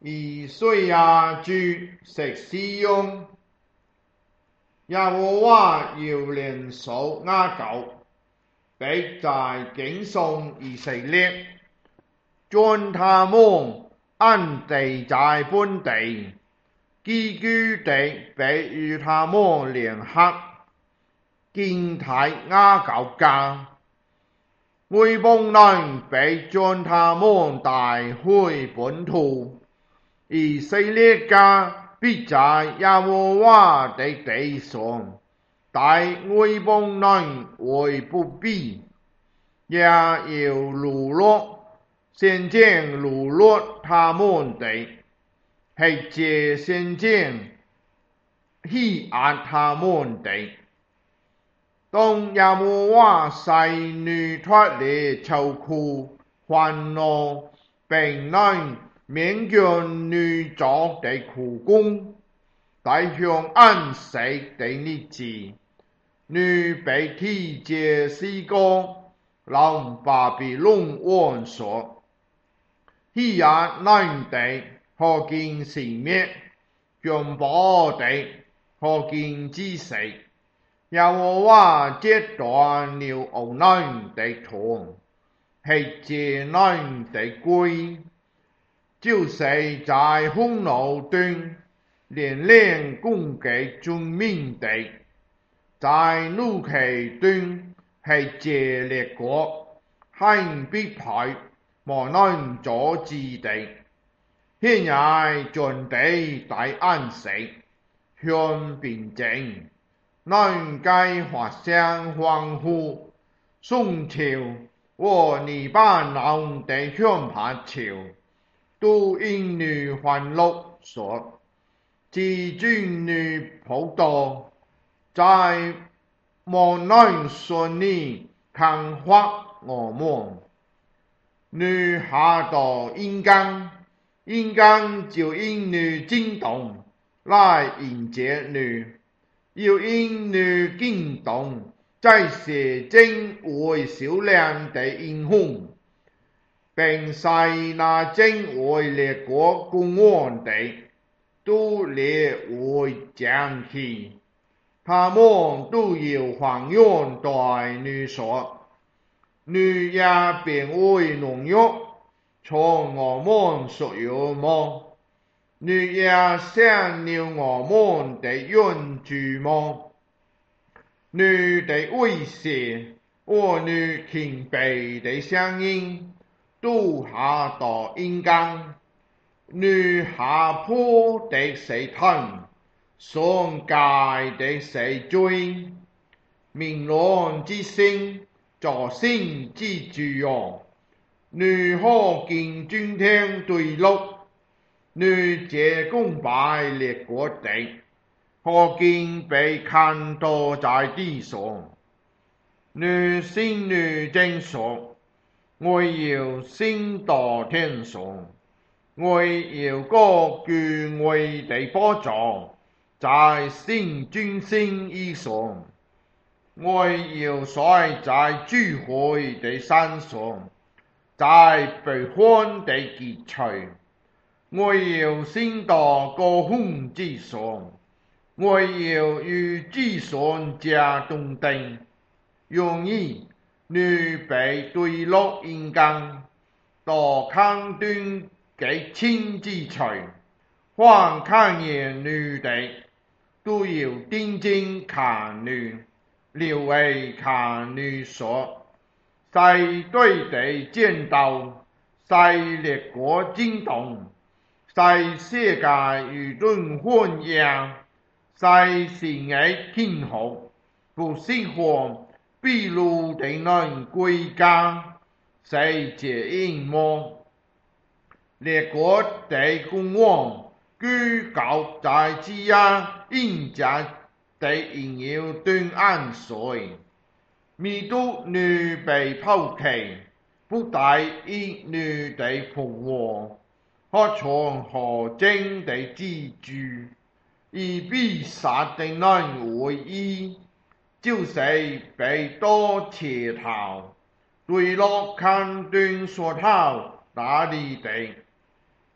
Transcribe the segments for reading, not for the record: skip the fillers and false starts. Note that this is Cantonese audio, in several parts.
以岁亚居食使用，耶和华要联手雅各，必在敬颂以色列，将他们安定在本地，寄居地必与他们联合，建太雅各家。外邦人必将他们带回本土，以色列家必在耶和华的地上，待外邦人为不庇，也要掳掠，先见掳掠他们的，或者先见欺压他们的。当耶和华使你脱离愁苦、烦恼，并能免却你做的苦工，带向安息的日子，你被提这四个让巴比伦王所欺压你的，可见性灭，全部的可见知识。耶和华截断了恶人的头，吃这人的龟，就是在风怒中连连攻击众民的，在怒气中吃这列国，很必败，无能阻止的。现在全地大安息，向平静。能该发声欢呼，颂潮和尼巴郎的向拍潮，都因你欢乐说，至尊你葡萄，在无能顺你看发我们，你下到阴间，阴间就因你惊动来迎接你。要因你惊动，在射精为小量的英雄，并使那精为列国公安的，都列为将气。他们都要还愿对你说，你也变为农药，从我们所有么？你也想了我们的援助吗？你的威胁和你谦卑的声音都下到阴间，你下坡的谁疼，上界的谁追？明朗之星，作星之主哦，你可见今天对落？你这攻败列国的，可见被看到在地上。你心里正说，我要升到天上，我要高居我的宝座，在圣君星以上。我要睡在聚会的山上，在北方的极处。我要升到高峰之上，我要与之上加同定，容易你被对落阴间，到康端给亲之处，凡看见你的，都要定睛看你，留意看你说，在对地见到，在列国惊动。在世界舆论混淆，在善的天后，不适合秘鲁的人国家，谁这阴谋？列国的公王居高在之下，应家的应有对岸水，弥都女被抛弃，不带一女的复活。可从何真的记住，以必杀的人为义，就是被多切头，对落看端所头哪里的，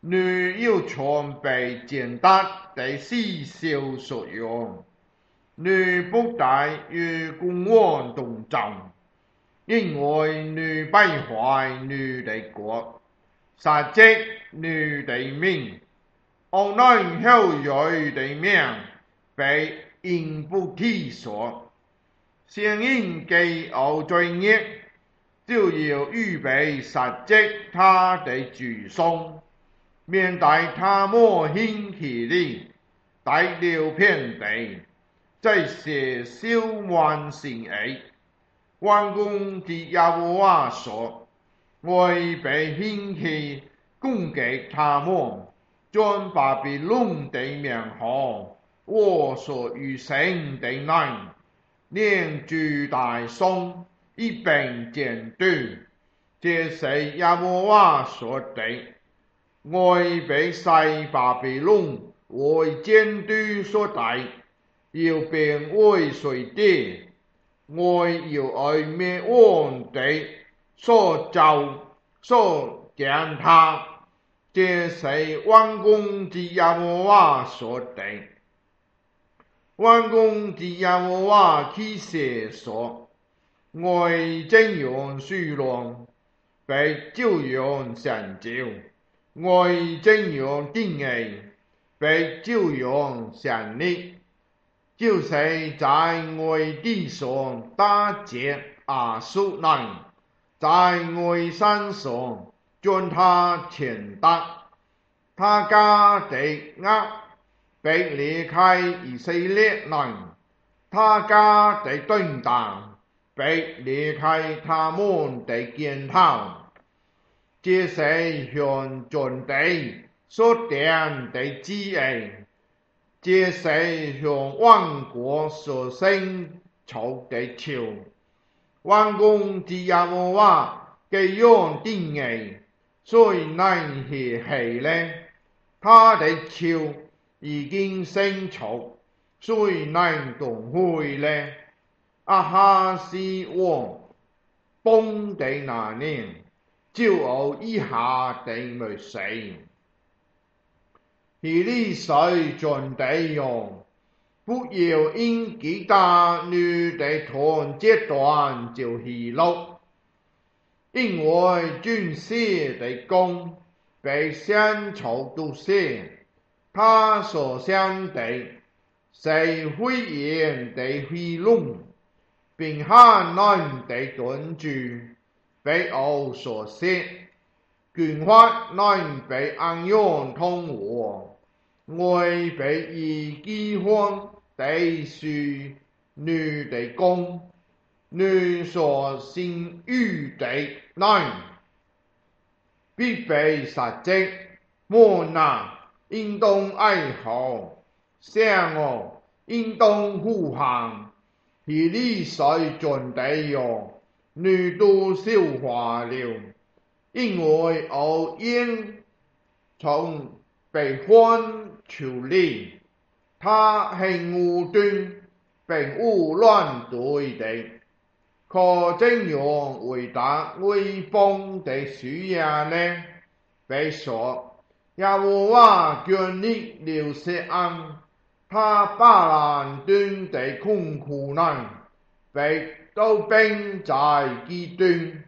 女要全被践踏地私笑所用，女不大与公安同葬，因為女敗壞女的國，殺職女的命，惡男後裔的命被因不起訴，先因既有罪孽，就要預備殺職他的主送，免得他們興起的大流遍地，這是小萬幸惡。萬軍之耶和華說：我已被興起攻擊他們，將巴比倫的名號，我所預成的人，連諸大松一並剪斷。這是耶和華說的。我已被西巴比倫為剪斷所帶，要變為碎地。我要愛滅亡的所造所踐踏，這是萬軍之耶和華說的。萬軍之耶和華起誓說：我已整容虛妄，被照樣成就；我已整容定義，被照樣成立。就是在我地上打擊亞述人，在我山上將他踐踏，他家的軛被離開以色列人，他家的盾牌被離開他們的肩頭。這是向全地所定的旨意，這是向萬國所伸出的手。萬軍之耶和華這樣定義，誰能歇氣呢？他的手已經伸出，誰能奪回呢？亞哈斯王崩的那年，就有以下的默示：以利水全地用，不要因擊打女的臀截斷就喜樂，因為軍事的弓被獻出毒血，他所獻的是火焰的火龍，並寒冷的盾柱，被敖所殺，軍法能被暗用通和，我被以饑荒地屬女的弓，女所生育的人必被殺職。莫哪，應當哀號；想哦，應當呼喊。以利水全地用，女都消化了，因為有煙從北方出嚟，他行無端並無亂對的，可怎樣為大威風的樹亞呢？被說耶和華眷你了錫安，他巴蘭端的困苦人被刀兵在其端，